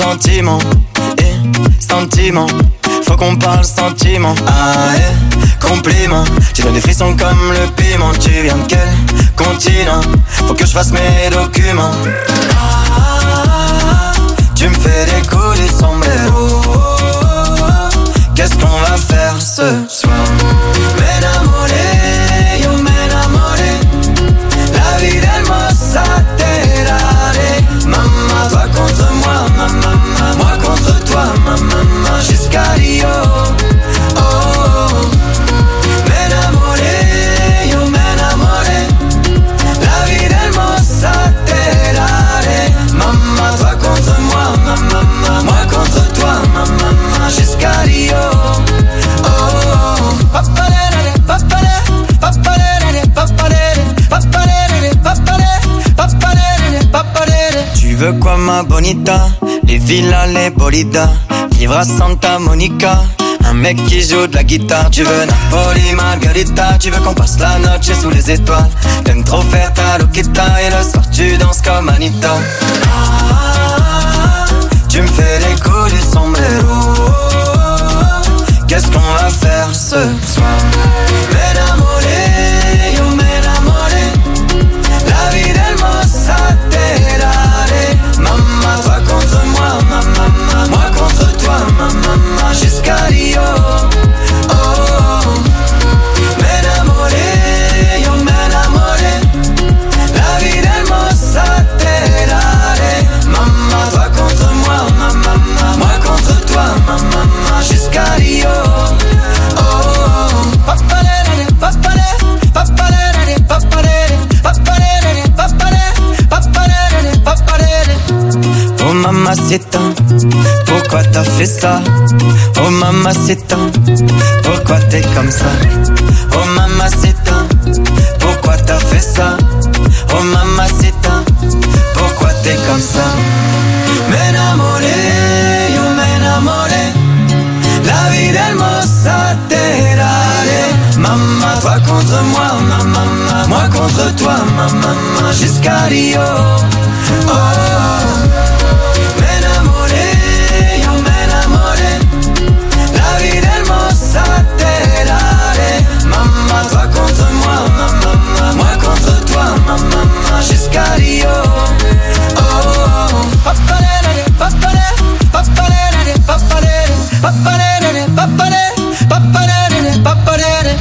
gentiment. Sentiment, faut qu'on parle sentiment. Ah compliment, tu donnes des frissons comme le piment. Tu viens de quel continent? Faut que je fasse mes documents. Tu me fais des coups du sombrero. Qu'est-ce qu'on va faire ce soir? M'enamoré, yo m'enamoré. La vida hermosa te daré. Maman, toi contre moi, maman, moi contre toi, maman, jusqu'à Rio. Oh, oh. M'enamoré, yo m'enamoré. La vida hermosa te daré. Maman, toi contre moi, maman, moi contre toi, maman, jusqu'à Rio. Oh, oh. Papalere, papalere, papalere, papalere, papalere, papalere, papalere, papalere. Tu veux quoi ma bonita? Les villas, les bolidas, vivre à Santa Monica, un mec qui joue de la guitare. Tu veux Napoli, Margarita, tu veux qu'on passe la noche sous les étoiles. T'aimes trop faire ta loquita et le soir tu danses comme Anita. Tu me fais des coups du sombrero. Qu'est-ce qu'on va faire ce soir? M'enamoré, yo m'enamoré. La vida hermosa te daré. Maman, toi contre moi, maman, moi contre toi, maman, jusqu'à Rio. Oh, oh. M'enamoré, yo m'enamoré. La vida hermosa te daré. Maman, toi contre moi, maman, moi contre toi, maman, jusqu'à Rio. Oh, oh. Papalere, papalere, papalere, papalere, papalere, papalere, papalere, papalere. Oh mamacita, pourquoi t'as fait ça? Oh mamacita, pourquoi t'es comme ça? Oh mamacita, pourquoi t'as fait ça? Oh mamacita, pourquoi t'es comme ça? M'enamoré, yo m'enamoré. La vida hermosa te daré. Maman, toi contre moi, maman, moi contre toi, maman, jusqu'à Rio. Oh, oh. M'enamoré, yo m'enamoré. La vida hermosa te daré. Maman, toi contre moi, maman, moi contre toi, maman, jusqu'à Rio. Oh, oh. Papalere, papalere, papalere, papalere, papalere, papalere, papalere, papalere.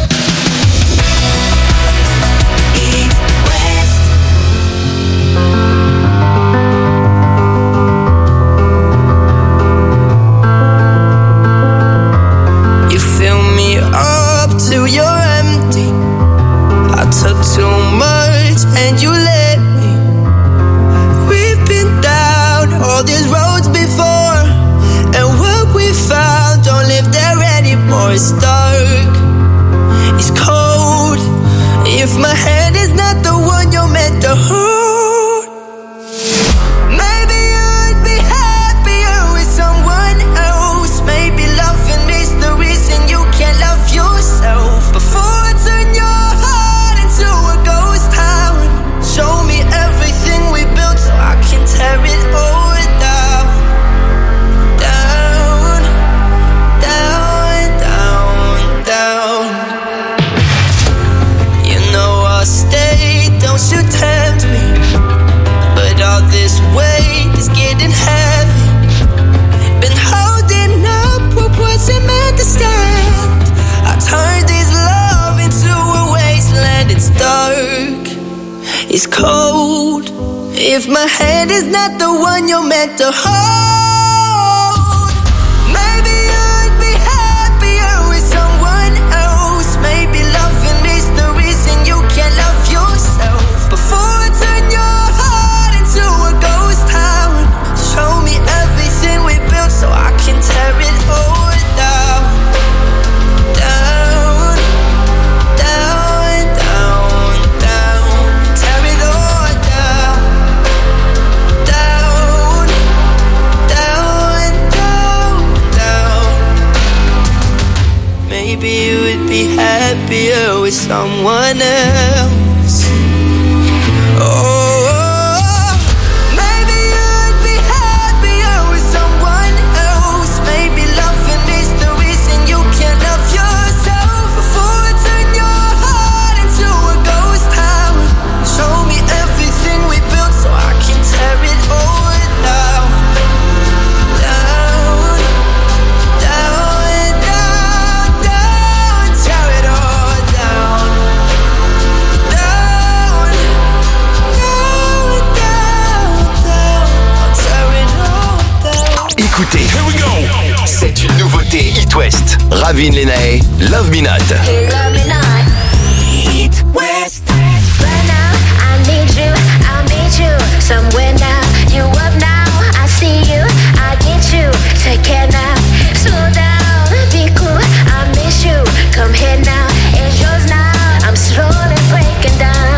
You fill me up till you're empty. I took too much and you let me. We've been down all these roads before, and what we found don't live there anymore. It's dark, it's cold. If my hand is not the one you're meant to hold, maybe you'd be happier with someone else. Maybe loving is the reason you can't love yourself. Before I turn your heart into a ghost town, show me everything we built so I can tear it all down. Down, down, down, down. You know I'll stay, don't you tempt me. But all this weight is getting heavy. Been holding up what wasn't meant to stand. I turned this love into a wasteland. It's dark, it's cold. If my hand is not the one you're meant to hold, maybe you'd be happier with someone else. Maybe loving is the reason you can't love yourself. Before I turn your heart into a ghost town, show me everything we built so I can tear it all down. Down, down, down, down. Tear it all down. Down, down, down, down. Maybe you would be happier with someone else. Oh, maybe you'd be happier with someone écoutez. Here we go. C'est une nouveauté It West. Ravin Lenae, Love Me Not. Hey, love me not. It West. Right now, I need you, I'll meet you somewhere now. You up now, I see you, I get you. Take care now, slow down, be cool, I miss you. Come here now, it's yours now. I'm slowly breaking down.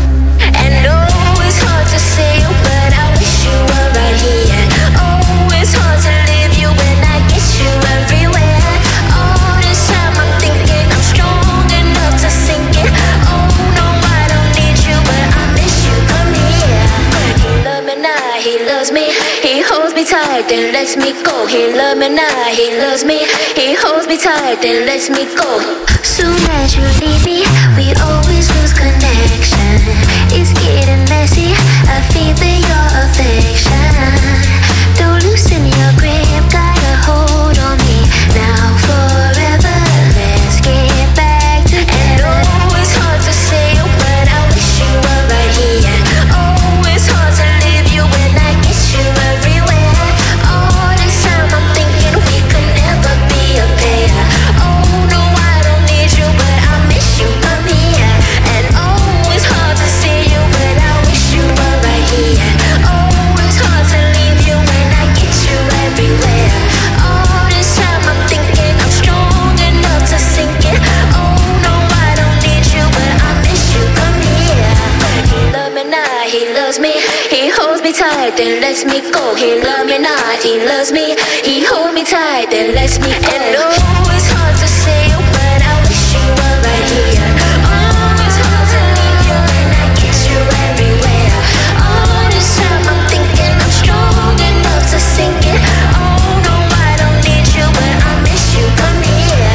And oh, it's hard to see you, but I wish you were right here. Oh, it's hard to leave you when I get you everywhere. All this time I'm thinking I'm strong enough to sink it. Oh no, I don't need you, but I miss you. Come here. He loves me now, he loves me. He holds me tight, then lets me go. He loves me now, he loves me. He holds me tight, then lets me go. Soon as you leave me, we always lose connection. It's getting messy, I feel your affection. Don't loosen your grip, got a hold on me. Now forever, let's get back together. And oh, it's hard to say you, but I wish you were right here. Oh, it's hard to leave you when I get you everywhere. All this time I'm thinking we could never be a pair. Oh no, I don't need you, but I miss you. Come here. And oh, it's hard to see you, but I wish you were right here. Oh, it's hard to leave you when I get you everywhere. All this time I'm thinking I'm strong enough to sink it. Oh no, I don't need you, but I miss you. Come here. He loves me now, he loves me. He holds me tight, then lets me go. He loves me now, he loves me. He holds me tight, then lets me go. And oh, it's hard to say you, but I wish you were right here. Oh, it's hard to leave you when I get you everywhere. All this time I'm thinking I'm strong enough to sink it. Oh no, I don't need you, but I miss you. Come here.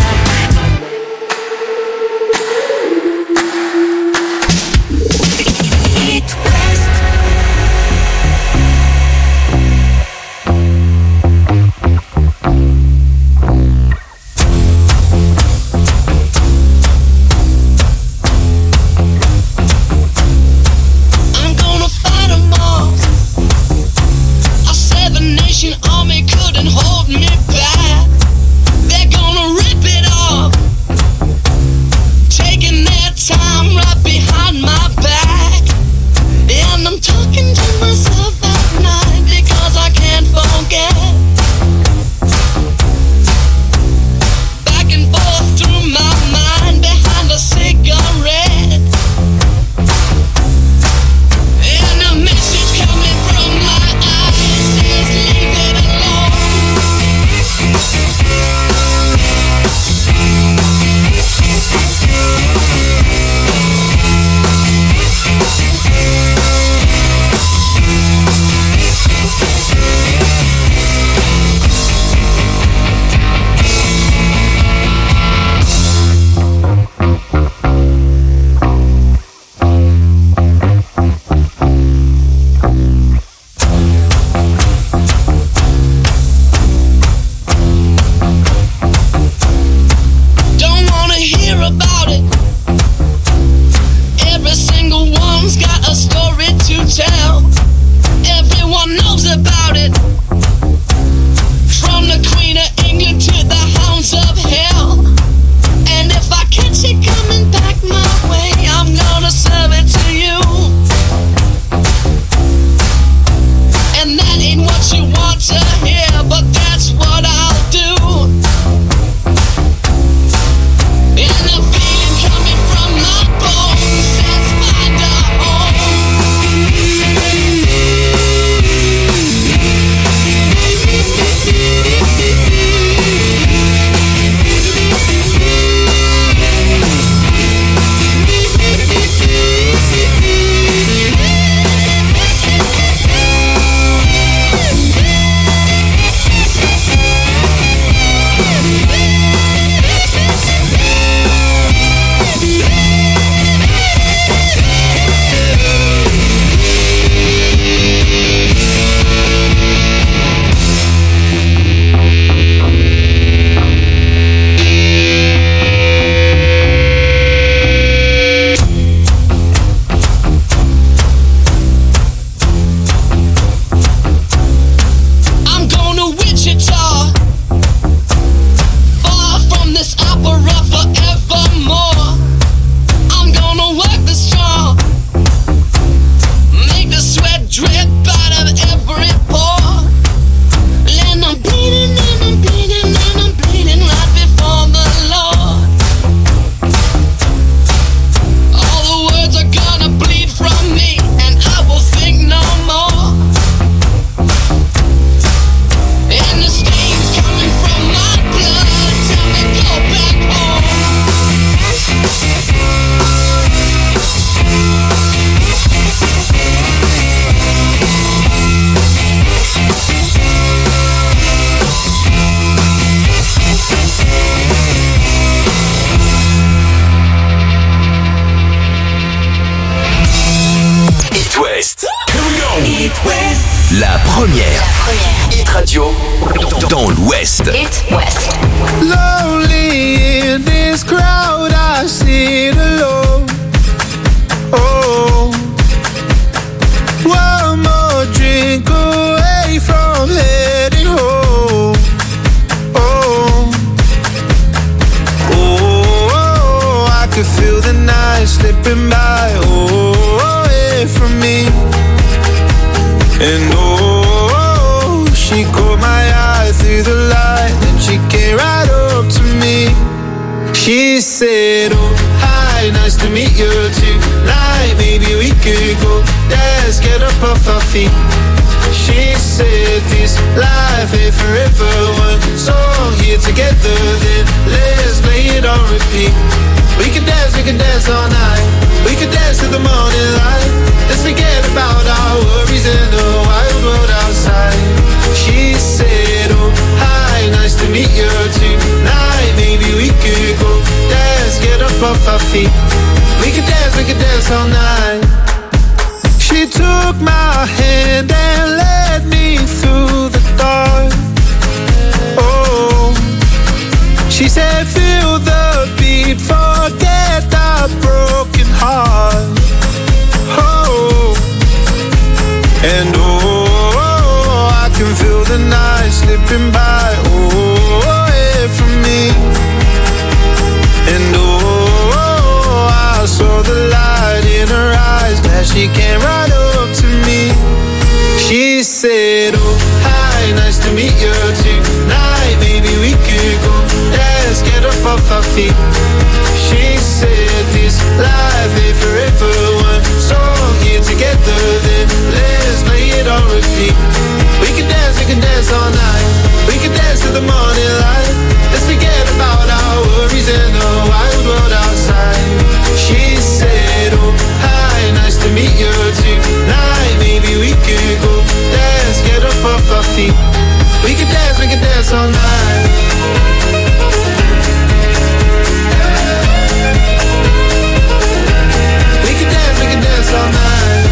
It West. radio dans l'Ouest. It West. Lonely in this crowd, I sit alone. Oh, one more drink away from heading home. Oh, oh, I could feel the night slipping by. Oh, away from me. And oh, she caught my eye through the light, and she came right up to me. She said, oh, hi, nice to meet you tonight. Maybe we could go dance, get up off our feet. She said this life ain't forever. One song here together, then let's play it on repeat. We can dance all night. We can dance till the morning light. Let's forget about our worries in the wild world outside. She said, oh, hi, nice to meet you tonight. Maybe we could go dance, get up off our feet. We can dance all night. She took my hand and led me through the dark. Oh, she said, feel the beat, forget the broken heart. Oh, and oh, I can feel the night slipping by. Oh, away from me. And oh, I saw the light in her eyes as she came right up to me. She said, oh, hi, nice to meet you tonight. Maybe we could go dance, get up off our feet. She said this life ain't forever. One song here together, then let's play it on repeat. We can dance all night. We can dance till the morning light. Let's forget about our worries in the wild world outside. She said, oh, hi, nice to meet you tonight. Maybe we could go dance, get up off our feet. We can dance all night. We can dance all night.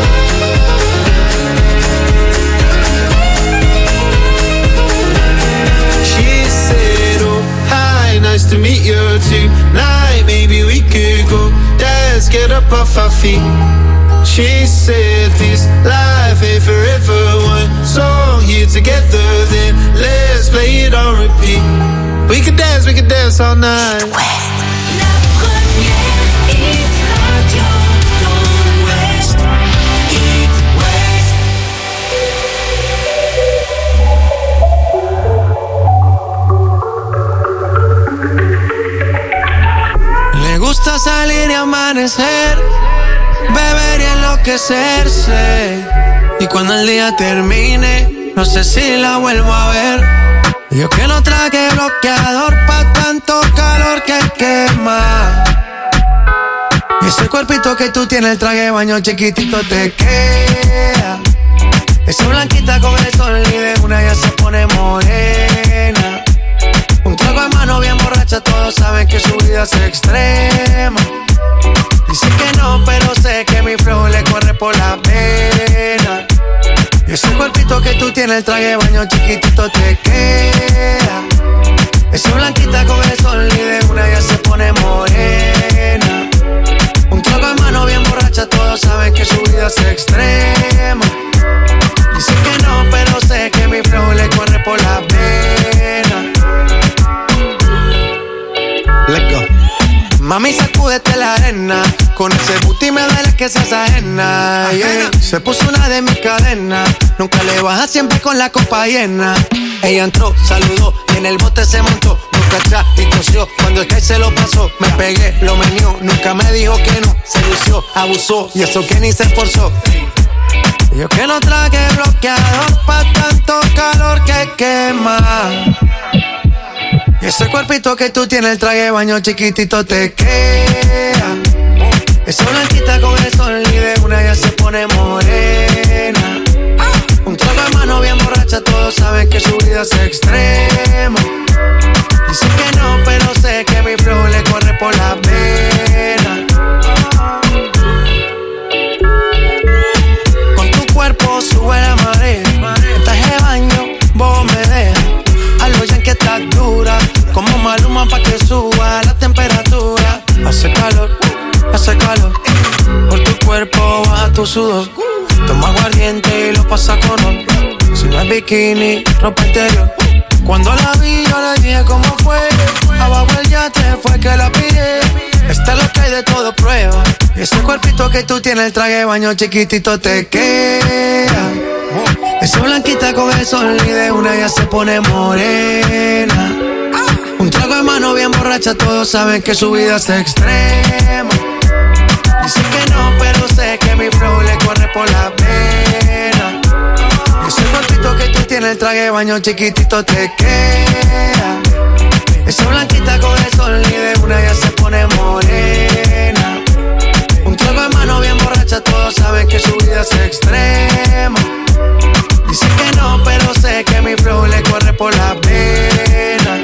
She said, oh, hi, nice to meet you tonight. Maybe we could go dance, get up off our feet. She said this life ain't forever. One song here together, then let's play it on repeat. We can dance all night. La première hit radio dans l'Ouest. It West. Le gusta salir y amanecer, beber y enloquecerse. Y cuando el día termine, no sé si la vuelvo a ver. Yo que no traje bloqueador pa' tanto calor que quema. Y ese cuerpito que tú tienes, el traje de baño chiquitito te queda. Esa blanquita con el sol y de una ya se pone morena. Un trago en mano bien borracha, todos saben que su vida es extrema. Dice que no, pero sé que mi flow le corre por la pena. Y ese cuerpito que tú tienes, el traje de baño chiquitito te queda. Esa blanquita con el sol y de una ya se pone morena. Un trago en mano bien borracha, todos saben que su vida es extrema. Dice que no, pero sé que mi flow le corre por la pena. Let's go. Mami, sacúdete la arena. Con ese booty me duele que seas ajena, yeah. Se puso una de mis cadenas. Nunca le baja, siempre con la copa llena. Ella entró, saludó y en el bote se montó. Nunca atrás y tosió. Cuando el que se lo pasó, me pegué, lo menió. Nunca me dijo que no, se lució, abusó. Y eso que ni se esforzó. Yo que no traje bloqueador pa' tanto calor que quema. Y ese cuerpito que tú tienes, el traje de baño chiquitito te queda. Esa blanquita con el sol y de una ya se pone morena. Un trago de mano bien borracha, todos saben que su vida es extrema. Dice que no, pero sé que mi flow le corre por la pena. Con tu cuerpo sube la marea. Traje de baño, dura, como Maluma pa' que suba la temperatura. Hace calor, por tu cuerpo baja tu sudor. Toma aguardiente y lo pasa con ron. Si no es bikini, ropa interior. Cuando la vi yo le dije cómo fue. Abajo el yate fue que la pillé. Esta es lo que hay de todo, prueba. Ese cuerpito que tú tienes, el traje de baño chiquitito te queda. Esa blanquita con el sol y de una ya se pone morena. Un trago de mano bien borracha, todos saben que su vida es extrema. Dice que no, pero sé que mi flow le corre por la pena. Ese cuerpito que tú tienes, el traje de baño chiquitito te queda. Esa blanquita con el sol y de una ya se pone morena. Un trago de mano bien borracha, todos saben que su vida es extrema. Dice que no, pero sé que mi flow le corre por la pena.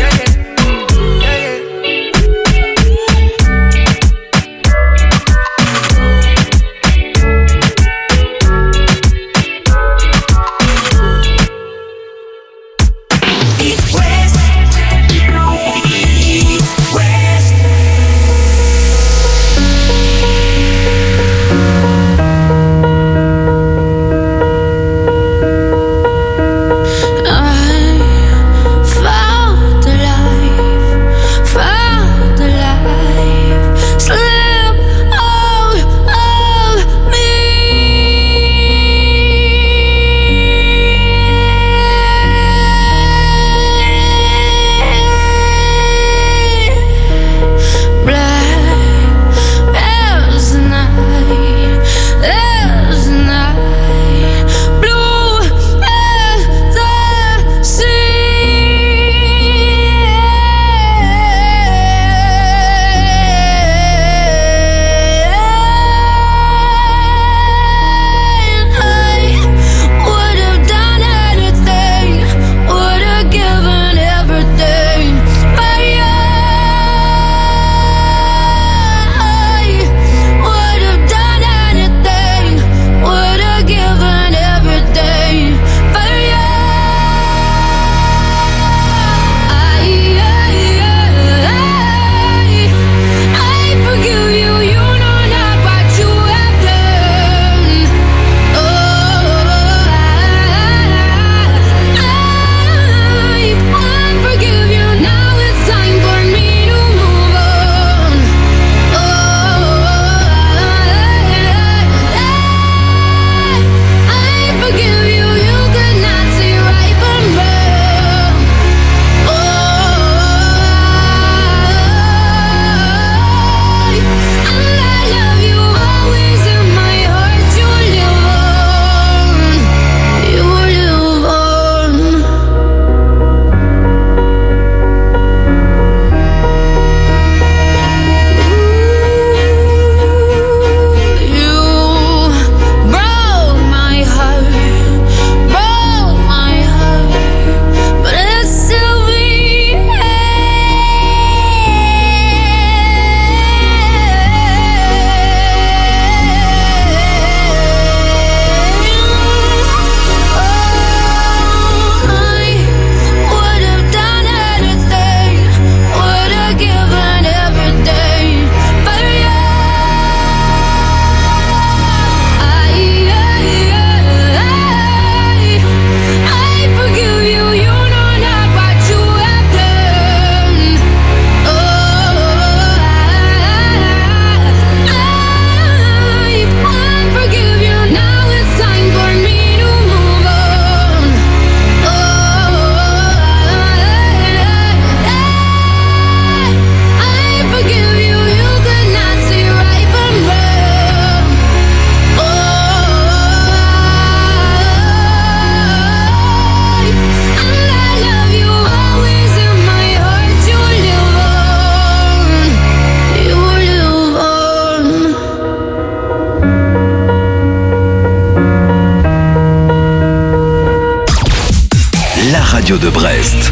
radio de Brest.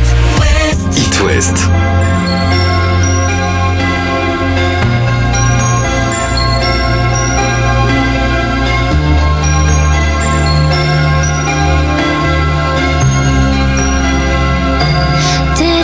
It West. Did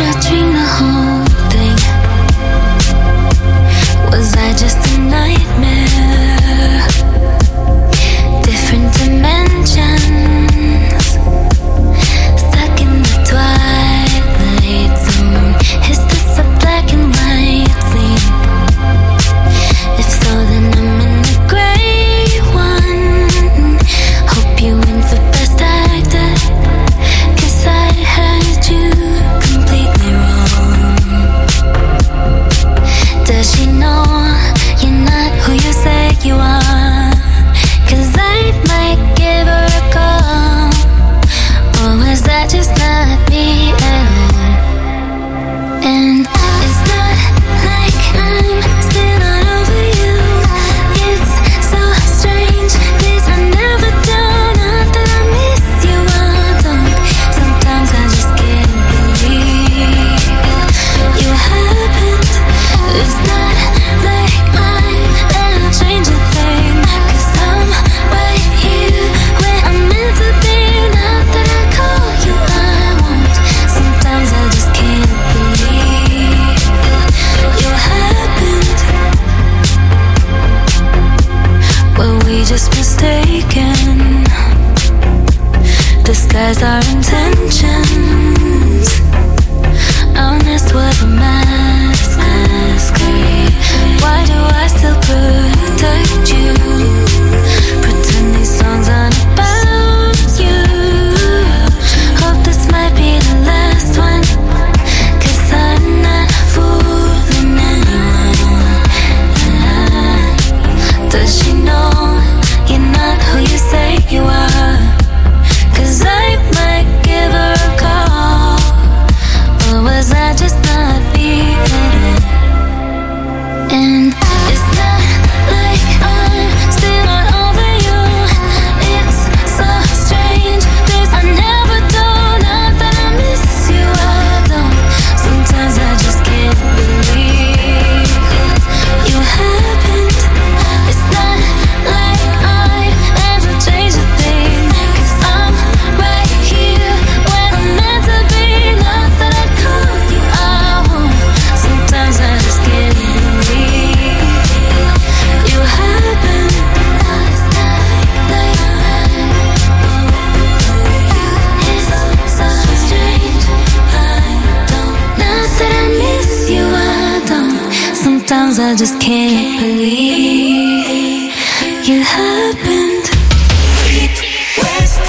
Sometimes I just can't believe you happened. East West.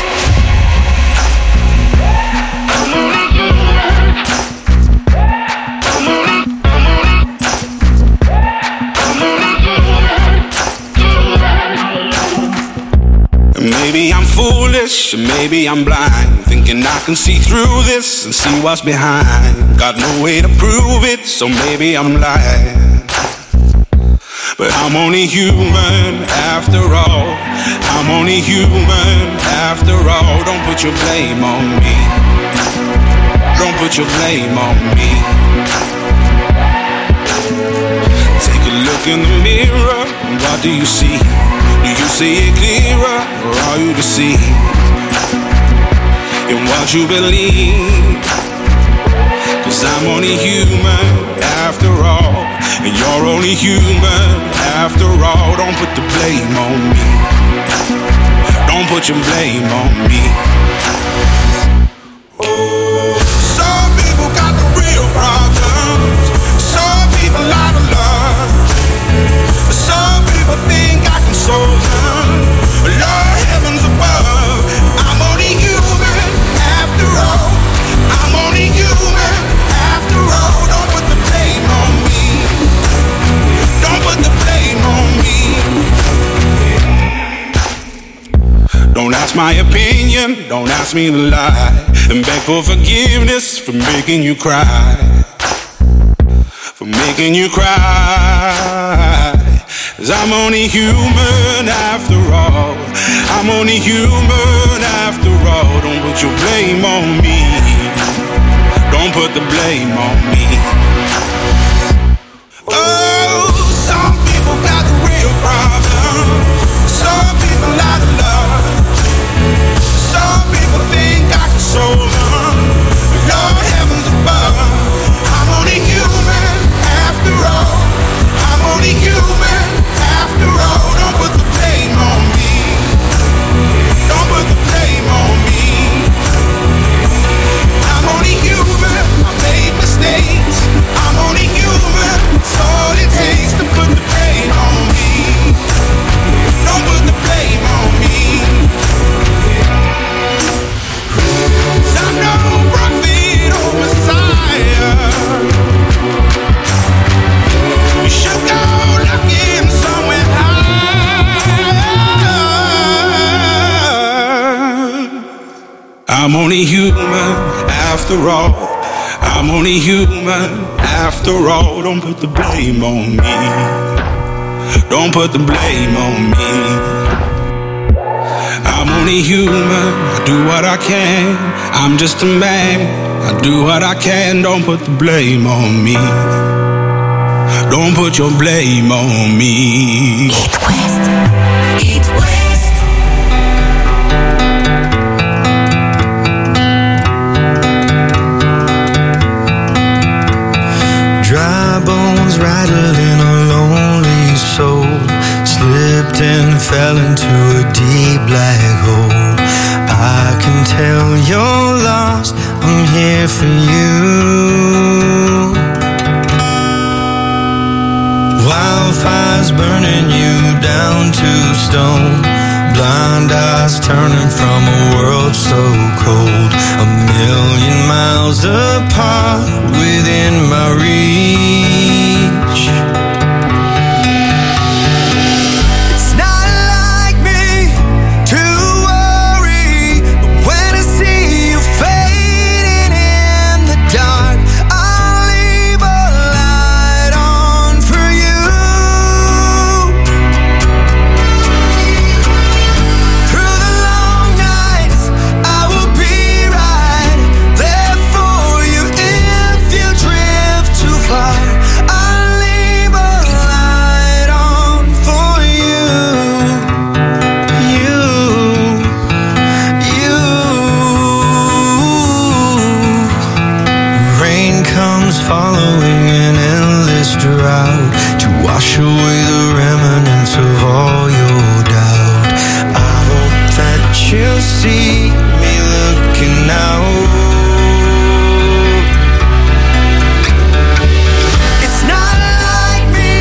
Maybe I'm foolish, maybe I'm blind, thinking I can see through this and see what's behind. Got no way to prove it, so maybe I'm lying. But I'm only human after all. I'm only human after all. Don't put your blame on me. Don't put your blame on me. Take a look in the mirror, what do you see? Do you see it clearer, or are you deceived in what you believe? 'Cause I'm only human after all, and you're only human after all. Don't put the blame on me. Don't put your blame on me. Some people got the real problems. Some people out of love. Some people think I can solve them. Lord, heavens above, I'm only human after all. I'm only human after all. Don't put the blame on me. Don't put the blame on me. Don't ask my opinion, don't ask me to lie, and beg for forgiveness for making you cry. For making you cry. 'Cause I'm only human after all. I'm only human after all. Don't put your blame on me. Don't put the blame on me. Oh, some people got the real problems. Some people out of love. Some people think I can solve them. Lord, heavens above, I'm only human after all. I'm only human after all. Don't put the blame on me. Don't put the blame on me. I'm only human. I made mistakes. I'm only human. It's all it takes to put the blame on me. Don't put the blame on me. 'Cause I'm no prophet or Messiah. You should go looking somewhere high. I'm only human after all. I'm only human after all. Don't put the blame on me. Don't put the blame on me. I'm only human. I do what I can. I'm just a man. I do what I can. Don't put the blame on me. Don't put your blame on me. East West. East West. Dry bones rattling a lonely soul, slipped and fell into a deep black hole. I can tell you're lost, I'm here for you. Wildfires burning you down to stone, blind eyes turning from a world so cold. A million miles apart within my reach. It's not like me to worry, but when I see you fading in the dark, I'll leave a light on for you. Through the long nights, I will be right there for you if you drift too far. I'll leave a light on for you. You. Rain comes following an endless drought to wash away the remnants of all your doubt. I hope that you see me looking out. It's not like me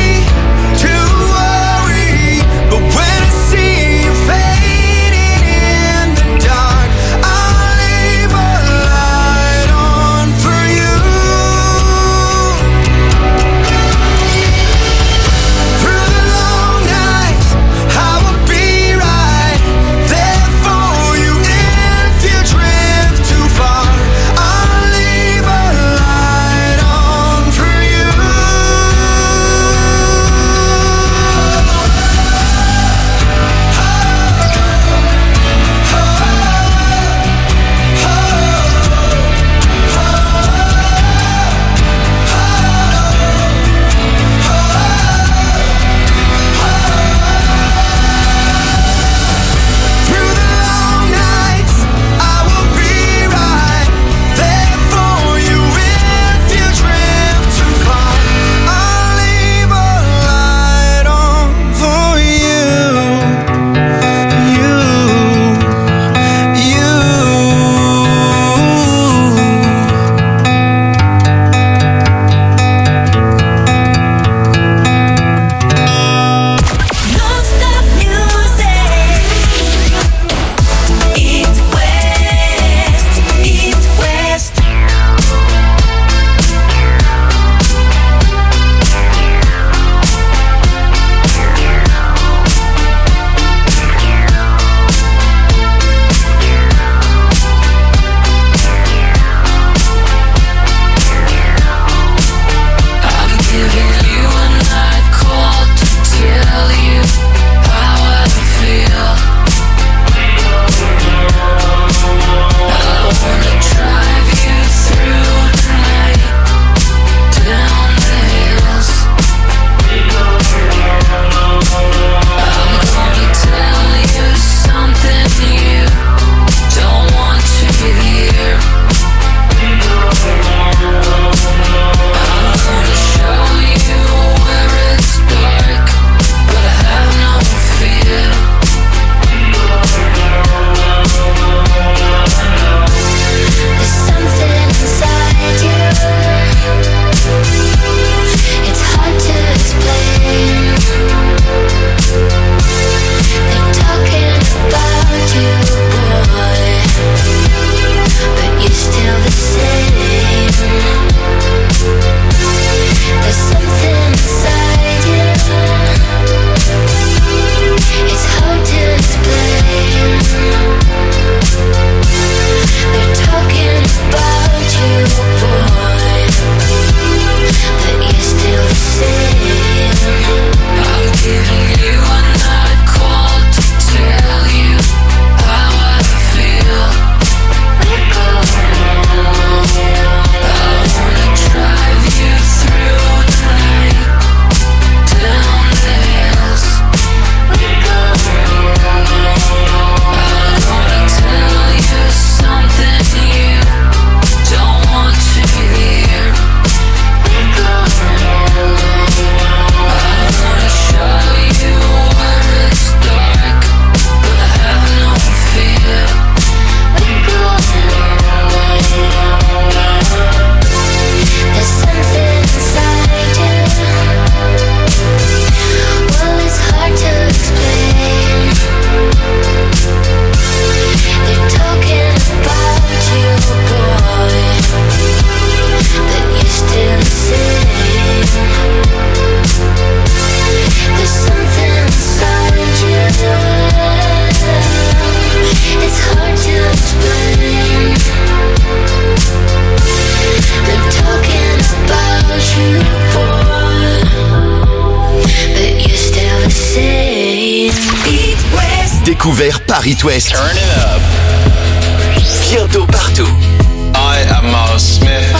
découvert par It West. Turn it up. Bientôt partout. I am Miles Smith.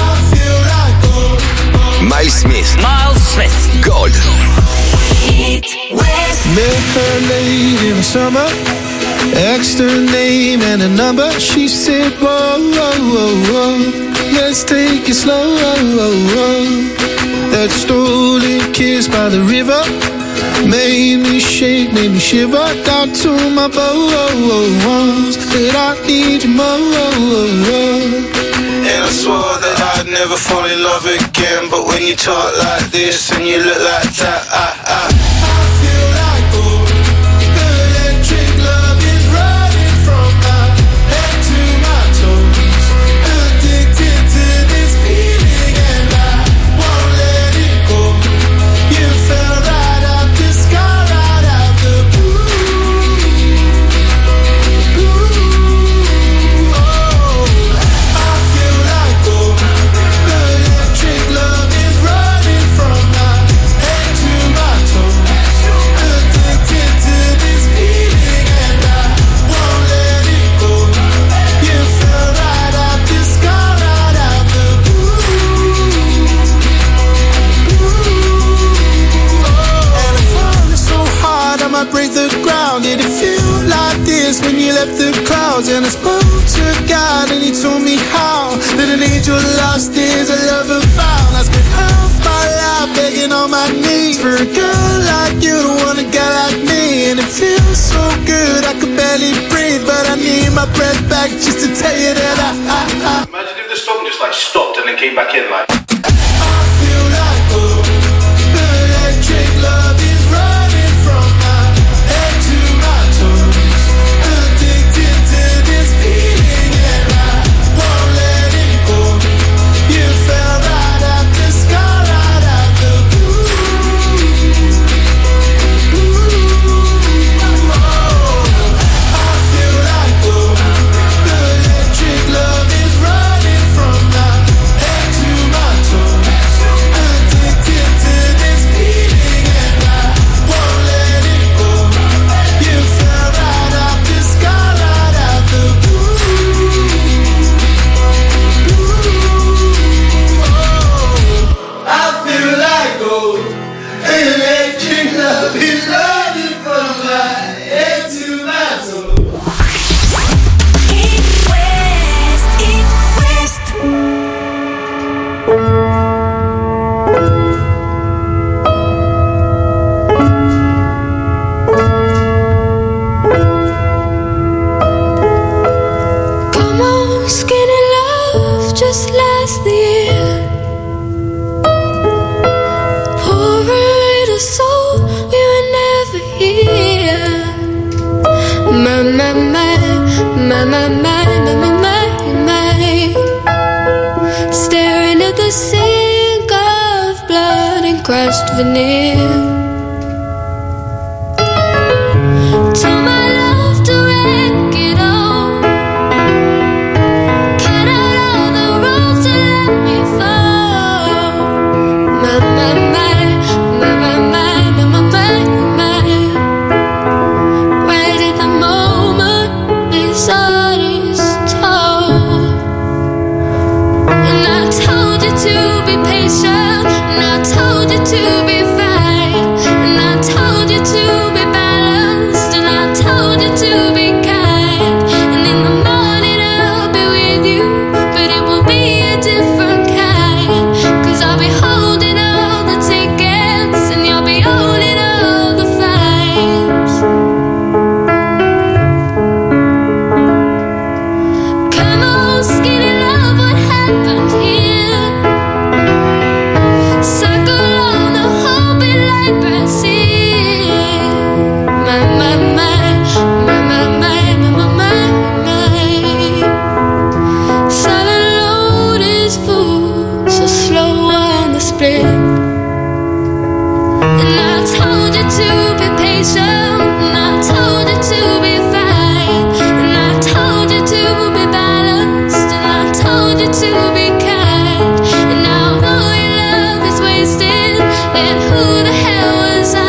Miles Smith. Miles Smith. Gold. It West. Met her late in the summer, asked her name and a number. She said, whoa, whoa, whoa, whoa, let's take it slow. That stolen kiss by the river made me shake, made me shiver. Down to my bones, said I need you more. And I swore that I'd never fall in love again. But when you talk like this and you look like that, I feel like gold. The electric love is running from my head to my toes. Addicted to this feeling and I won't let it go. You fell right out the sky, right out the blue. Break the ground. Did it feel like this when you left the clouds? And I spoke to God and he told me how that an angel lost is a lover found. I spent half my life begging on my knees for a girl like you to want a guy like me. And it feels so good I could barely breathe, but I need my breath back just to tell you that I Imagine if the song just like stopped and then came back in like I feel like gold. The electric love is running from my head to my toes. Addicted to this feeling and I won't let it go. You fell right out the sky, right out the blue. I feel like gold. The electric love is running from my head to my toes. Addicted to this feeling and I won't let it go. You fell right out the sky, right out the blue. I feel like gold. Electric love is running from my head to my toes. It West. It West. Come on, skinny love, just last the year. Poor little soul, we were never here. My, my, my, my, my, my, my, my, my, my. Staring at the sink of blood and crushed veneer. Told my love to wreck it all. Cut out all the ropes to let me fall. My, my, my, my, my, my, my, my, my, my. Right at the moment his heart is told. And I told you to be patient, and I told you to be fine, and I told you to be balanced, and I told you to be kind. And in the morning I'll be with you, but it will be a different kind. 'Cause I'll be holding all the tickets, and you'll be owning all the fines. Come on, skinny love, what happened here? Circle on the whole big light bright sea. My, my, my, my, my, my, my, my, my. Silent load is full, so slow on the split. And I told you to be patient, and I told you to be fine, and I told you to be balanced, and I told you to be kind. And now all your love is wasted, and who the hell was I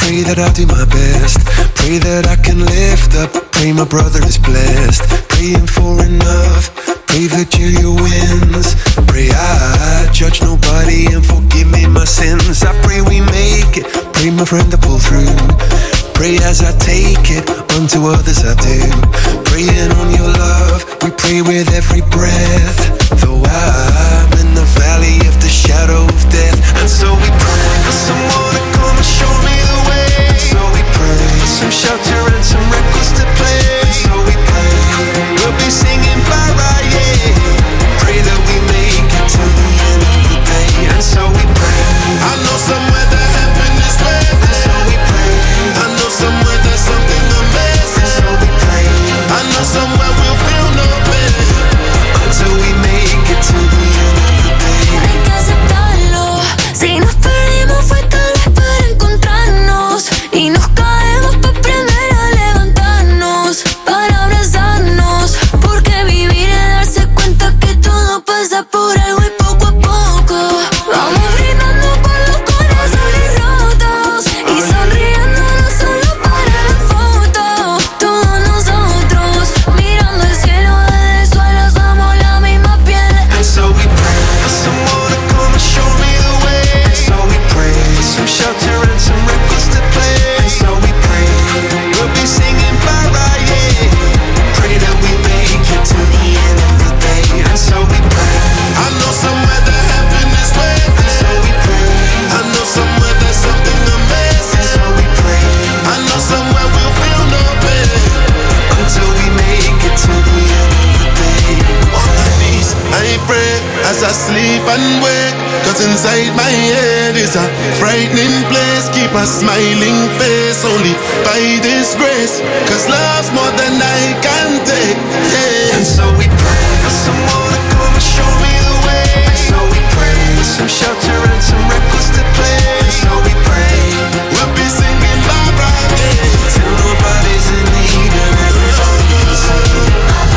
pray that I'll do my best. Pray that I can lift up. Pray my brother is blessed. Praying for enough. Pray Virgilia wins. Pray I judge nobody and forgive me my sins. I pray we make it. Pray my friend to pull through. Pray as I take it, unto others I do. Praying on your love, we pray with every breath. Though I'm in the valley of the shadow of death, and so we pray for someone to come and show me the way. And so we pray for some shelter and some records to play. And so we pray we'll be singing bye-bye, yeah. Pray that we make it to the end of the day. And so we pray. I know somewhere that heaven is waiting. And so we pray. I know somewhere there's something amazing. And so we pray. I know somewhere we'll feel no pain until we make it to the end of the day. Hay que aceptarlo. Si nos perdimos fue tal vez para encontrarnos. Y nos caemos para aprender a levantarnos, para abrazarnos. Porque vivir es darse cuenta que todo pasa por algo y poco a poco vamos brindando por los corazones rotos y sonriendo no solo para la foto. Todos nosotros mirando el cielo desde el suelo somos la misma piel. And so we pray for someone to come and show me the way. And so we pray for some shelter and some records to play. And so we pray we'll be singing bye-bye, yeah. Pray that we make it to the end of the day. And so we pray. I know somewhere that heaven is waiting. And so we pray. I know somewhere there's something amazing. And so we pray. I know somewhere we'll feel no pain until we make it to the end of the day. On my knees, I pray as I sleep and wake. Cause inside my head is a frightening place. Keep a smiling face only by this grace. Cause love's more than I can take, yeah. And so we pray for someone to come and show me the way. And so we pray for some shelter and some records to play. And so we pray we'll be singing bye-bye, yeah, till nobody's in need and everybody's in.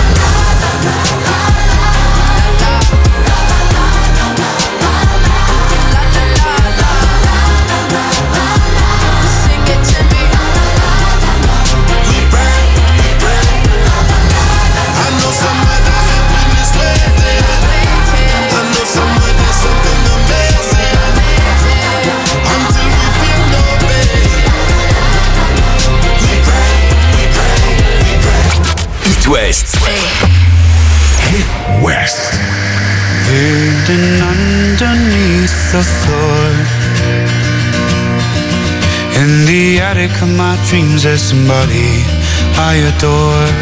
Sing it to me. We pray, we pray. I know somewhere that heaven is waiting. I know somewhere there's something amazing until we feel no pain. We pray, we pray, we pray. It West. Hit West. Hidden underneath the floor, in the attic of my dreams, there's somebody I adore.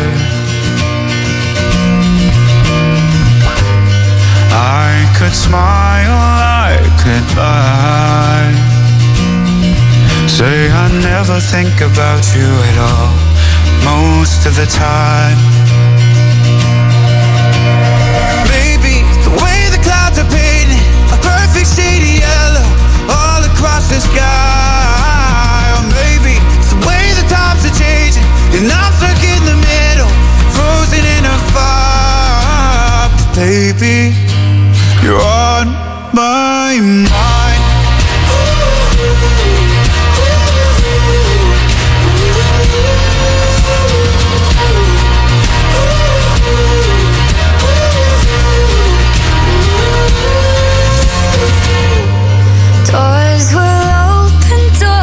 I could smile, I could lie, say I never think about you at all, most of the time. Maybe the way the clouds are painted a perfect shade of yellow all across the sky. Or maybe it's the way the times are changing and I'm stuck in the middle, frozen in a fire. But baby, you're on my mind. Doors will open, doors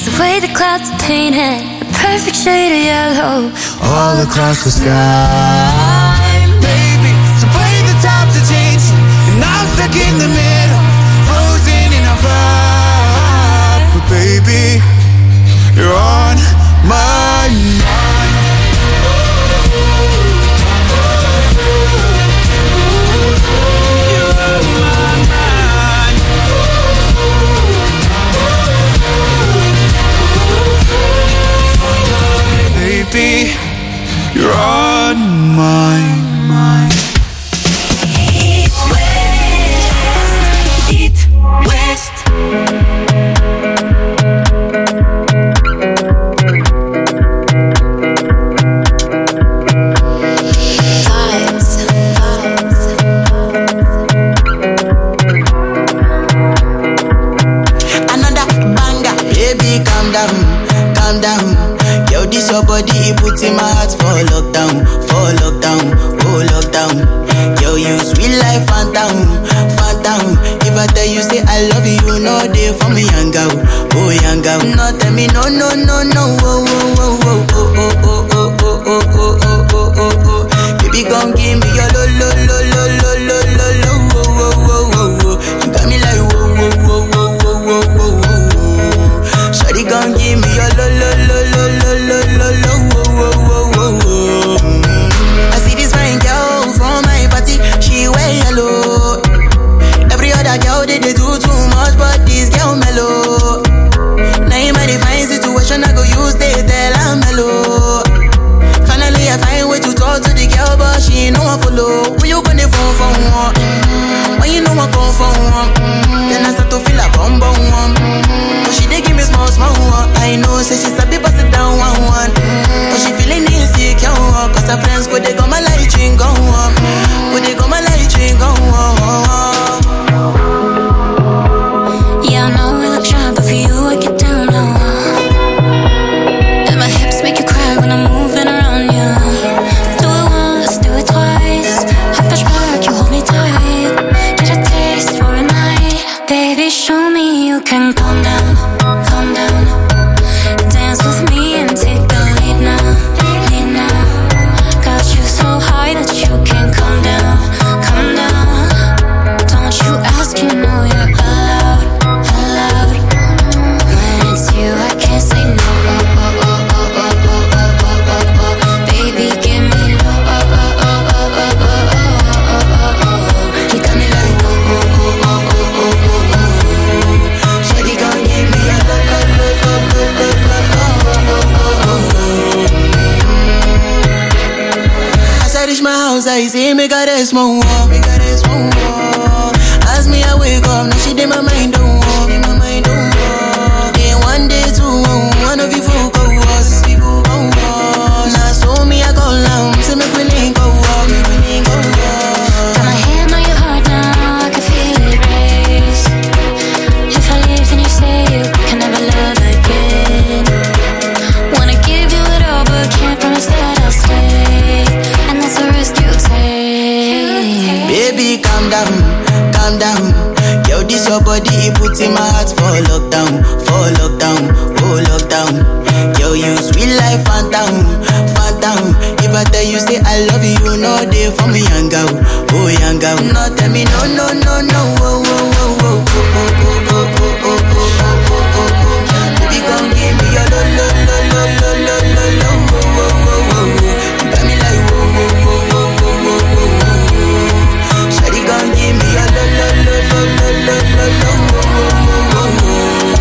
It's the way the clouds are painted, a perfect shade of yellow all across the sky. Baby, it's the way the times are changing, and I'm stuck in the middle, frozen in a vibe. But baby, you're on my mind. You're on my mind. Baby, you're on my mind. Eat West, Eat West. Your body, it puts in my heart for lockdown, oh lockdown. Yo, you sweet life, phantom, phantom. If I tell you say I love you, you know they for me, young girl, oh young girl. No, tell me no, no, no, no, oh, oh, oh, oh, oh, oh, oh, oh, oh, oh, oh, oh, oh. Baby, come give me your lo, lo, lo, lo, lo, lo, lo, lo, oh, oh, oh, oh, oh. You got me like whoa, whoa, whoa, whoa, whoa, whoa, whoa. Shawty, come give me your lo, lo, lo, lo, lo, lo, lo, lo, whoa, whoa, whoa, whoa. I see this fine girl from my party, she wear yellow. Every other girl they do too much, but this girl mellow. Now in my divine situation, I go use they tell I'm mellow. Finally I find way to talk to the girl, but she ain't no one follow. Who you gonna phone for one? When you know I come for one, then I start to feel a bum bum one. But she dey give me small small one. I know say she's a bit sit down one one. But she feeling insecure, cause her friends go they go my light ring go on. Go they go my light ring go on. Yeah, I know we look shy, but for you I get down low. And my hips make you cry when I'm moving around you. Do it once, do it twice. I push back, you hold me tight. Get a taste for a night. Baby, show me you can calm down, calm down. Dance with me and take the lead now, lead now. Got you so high that you can't come down, come down. Don't you ask, you know you're allowed, allowed. When it's you, I can't say no. Oh, oh, oh, oh, oh, oh, oh, oh, oh, oh. Baby, give me oh, oh, oh, oh, oh, oh, oh, oh, oh, oh. You got me like oh, oh, oh, oh, oh, oh, oh, oh. Shawty gon' give me a lo, lo, lo, lo, lo, lo, lo, oh, oh, oh, oh, oh. As I reach my house, I see me got a small wall, me got a small wall. As me I wake up, now she did my mind don't walk, my mind don't walk. Then one day two, one of you fool go was, now so me I go long, say me we link go walk, me we link go walk. Got my hand on your heart now, I can feel it race. If I leave, then you say you can never love again. Wanna give you it all, but can't promise that I'll stay. And that's a risk you take. Baby, calm down, calm down. Yo, this your body, it puts in my heart for lockdown, oh lockdown. Yo, you sweet life, phantom, phantom. If I tell you say I love you, you know they for me, young girl, oh young girl. No, tell me no, no, no, no, oh, oh, oh, oh, oh, oh, oh, oh, oh, oh, oh, oh, oh. Baby, come give me your lo, lo, lo, lo, lo, lo, lo, lo, oh, oh, oh, oh. You got me like oh, oh, oh, oh, oh, oh, oh, oh. Shawty, come give me your lo, lo, lo, lo, lo, lo, lo, lo, oh, oh, oh, oh, oh.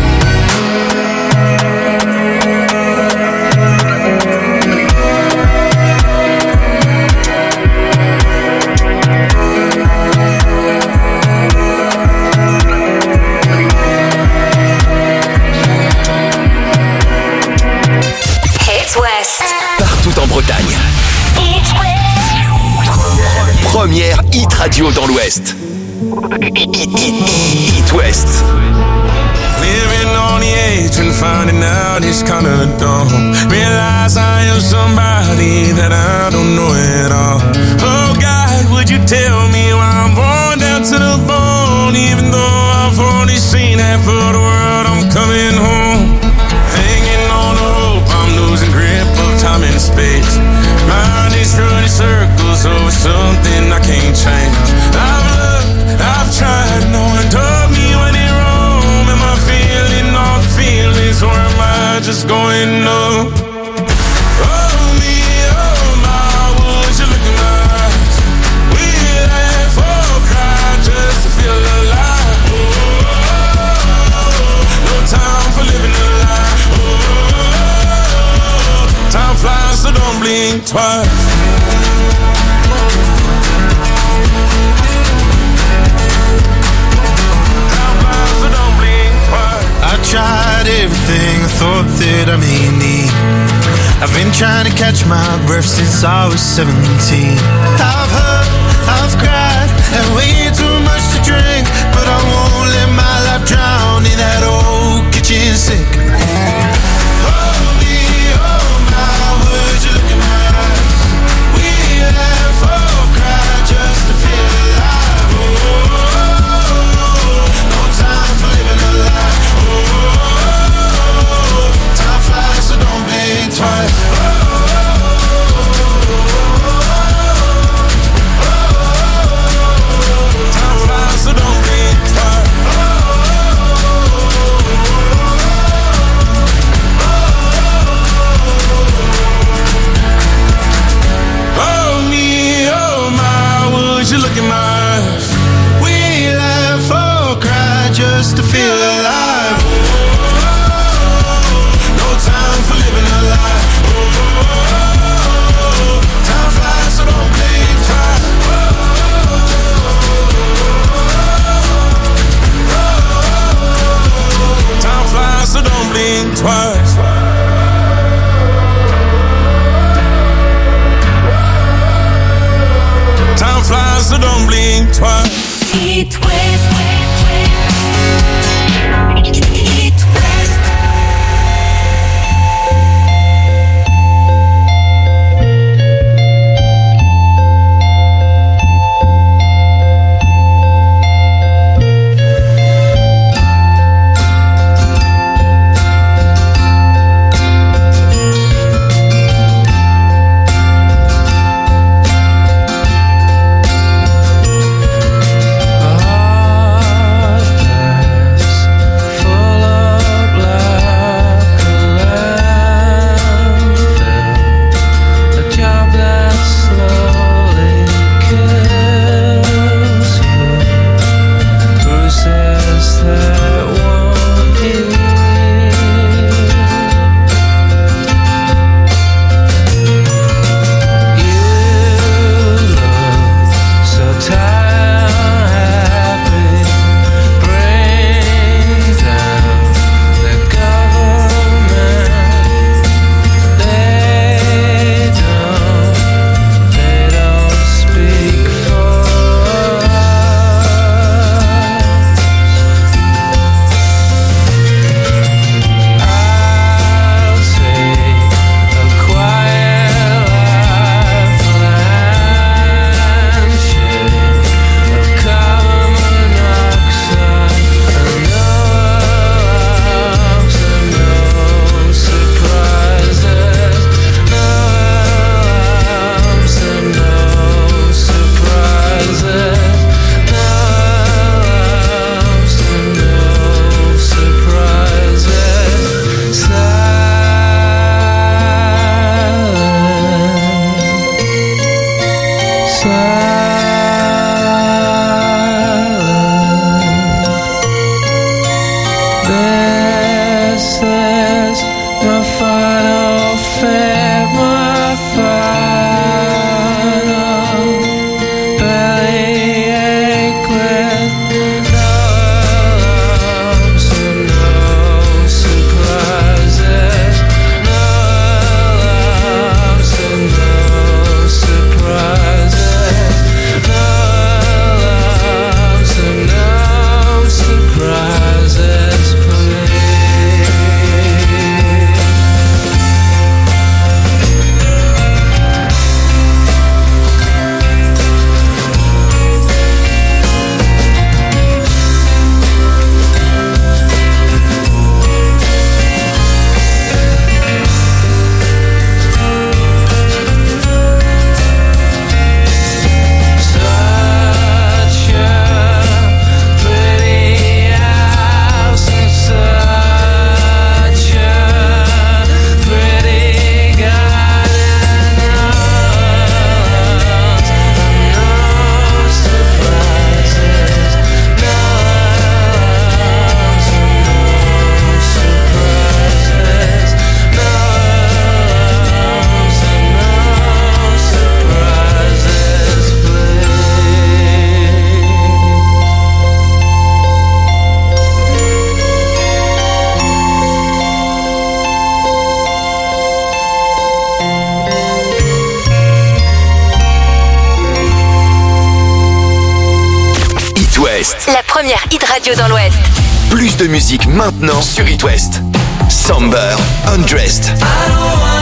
Partout en Bretagne. Première hit radio dans l'Ouest. Hit West. Living on the edge and finding out it's kinda dumb. Realize I am somebody that I don't know at all. Oh God, would you tell me why I'm worn down to the bone? Even though I've only seen half of the world, I'm coming home. just going up. Oh me, oh my, would you look in my eyes? We laugh or cry just to feel alive. No time for living a lie. Time flies, so don't blink twice. I tried everything I thought that I may need. I've been trying to catch my breath since I was 17. I've hurt, I've cried, and way too much to drink, but I won't let my life drown in that old kitchen sink. Oh me, oh my, would you look in my eyes? We laugh or cry just to feel alive. Oh, no time for living a lie. Time flies, so don't blink twice. Time flies, so don't blink twice. Oh me, oh my, would you look in my eyes? We laugh or cry just to feel alive. No time for living a lie. Time flies, so don't blink twice. Time flies, so don't blink twice. Time flies, so don't blink twice. Eat West. Eat West. Ah West. La première hit radio dans l'Ouest. Plus de musique maintenant sur It West. Somber, Undressed. I don't